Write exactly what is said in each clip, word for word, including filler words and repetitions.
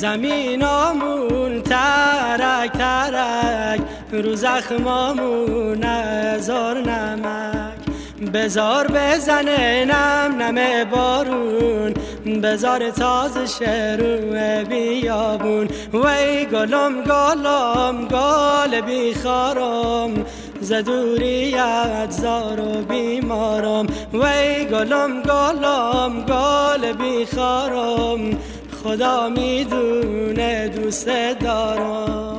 زمینامون ترک ترک، رو زخمامون هزار نمک. بزار بزنه نم نم بارون، بزار تازه شروع بیابون. وی گلم گلم گل بیخارم، زدوریت زار و بیمارم. وی گلم گلم گل بیخارم، خدا میدونه دوست دارم.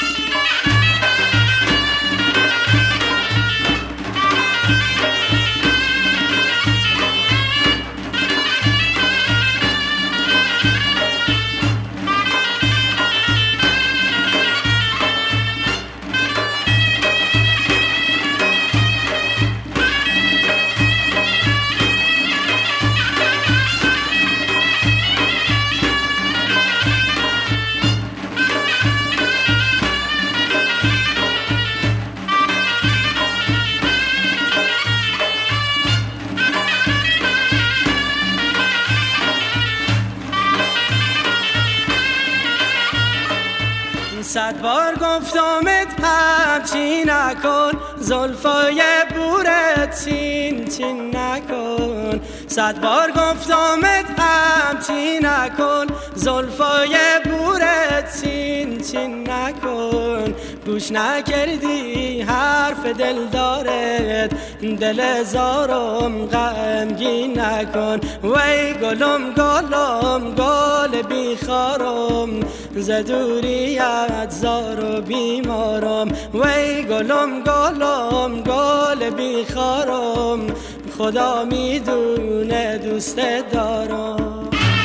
صد بار گفتمت همچین نکن، زلفای بورت چین چین نکن. صد بار گفتمت همچین نکن، زلفای بورت چین چین نکن. گوش نکردی حرف دل دارد، دل زارم غمگین نکن. وی گلم گلم گل بیخارم، زدوریت زار و بیمارم. وی گلم گلم گل بیخارم، خدا میدونه دوست دارم.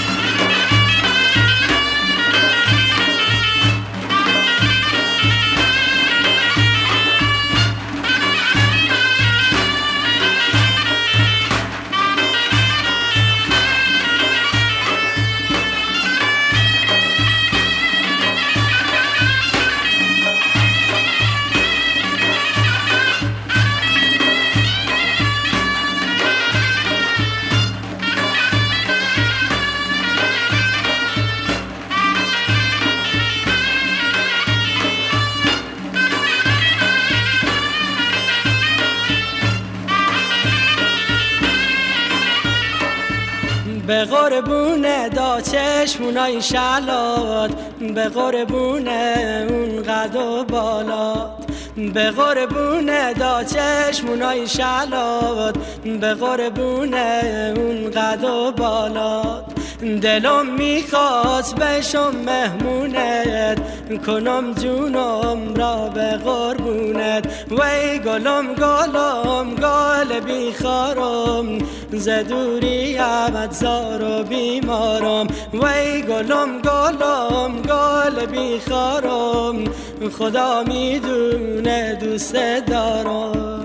به قربونه دا چشمونای شلات، به قربونه اون قد و بالات. به قربونه دا چشمونای شلات، به قربونه اون قد و بالات. دلم میخواست بشم مهمونت، کنم جونم را به قربونت. وی گلم گلم گل بیخارم، زدوریت زار و بیمارم. وی گلم گلم گل بیخارم، خدا میدونه دوست دارم.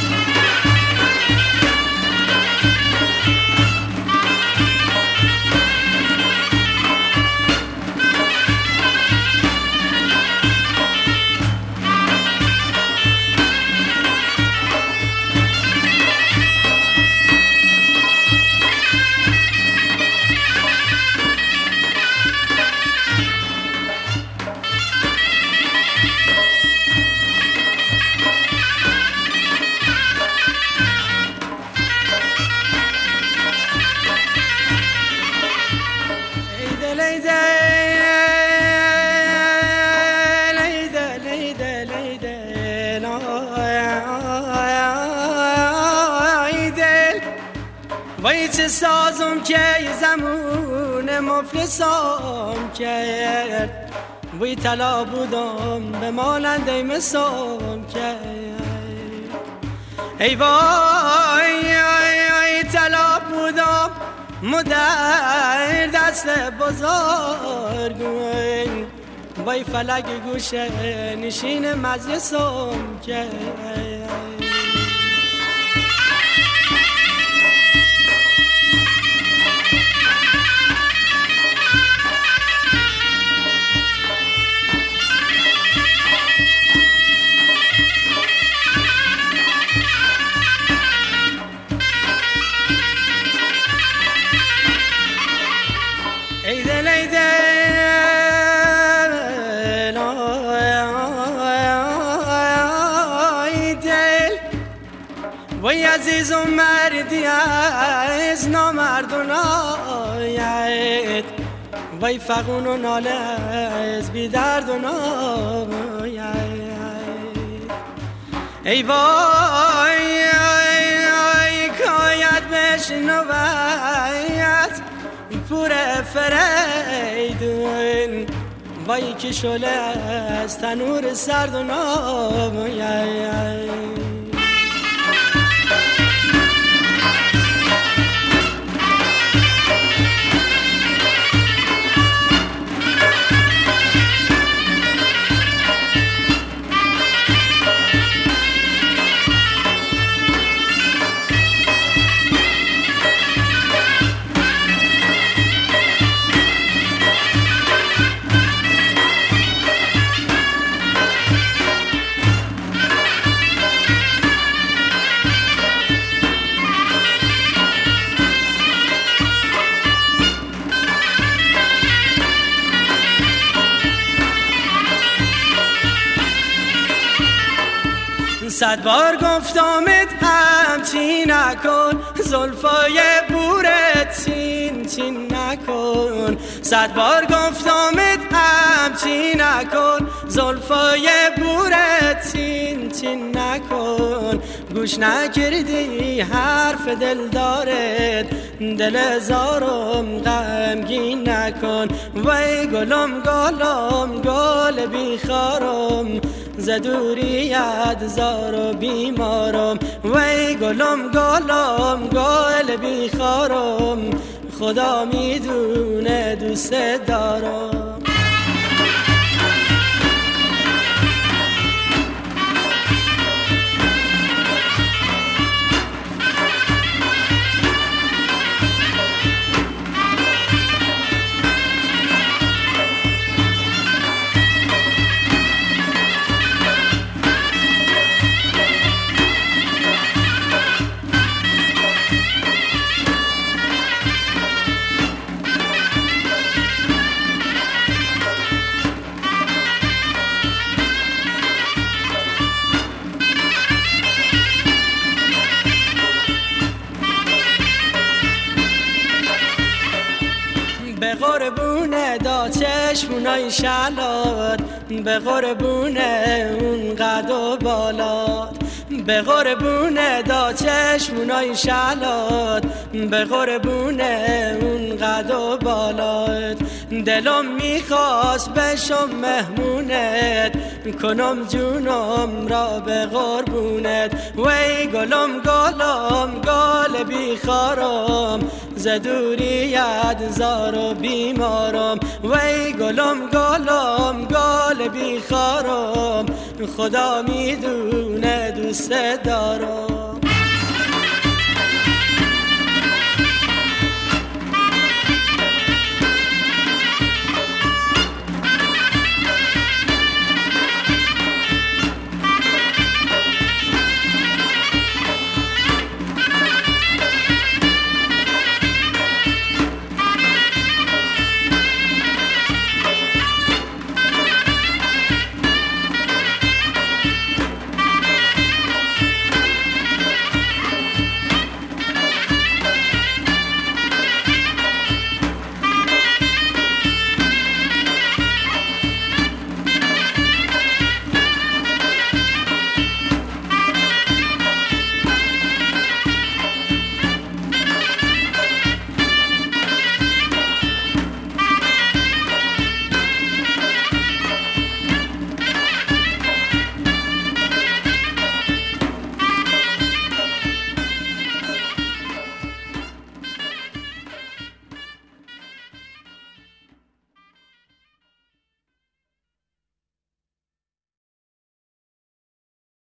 وای چه سازم که زمون مفلسام کرد، وی طلا بودم به ماننده مسام کرد. ای وای ای طلا بودم مدر دست بزرگ، وای فلک گوشه نشین مجلسام کرد. ای دل ای دل وای عزیز و مردی از نامردون آید، وای فغون و ناله از بی درد و ناید. ای وای ای کاید بشنوید پور فریدون، وای که شله از تنور سرد و ناید. صد بار گفتمت همچی نکن، زلفای بورت چین چین نکن. صد بار گفتمت همچی نکن، زلفای بورت چین چین نکن. گوش نکردی حرف دل دارد، دل زارم غمگین نکن. وای گلم گلم گل بیخارم، زدوریت زار و بیمارم. وای گلم گلم گل بیخارم، خدا میدونه دوست دارم. به قربونه دا چشمونای شلات، به قربونه اون قد و بالات. به قربونه دا چشمونای شلات، به قربونه اون قد و بالات. دلم میخواست بشم مهمونت، کنم جونم را به قربونت. وی گلم گلم گل بیخارم، زدوریت زار و بیمارم. وی گلم گلم گل بیخارم، خدا میدونه دوست دارم.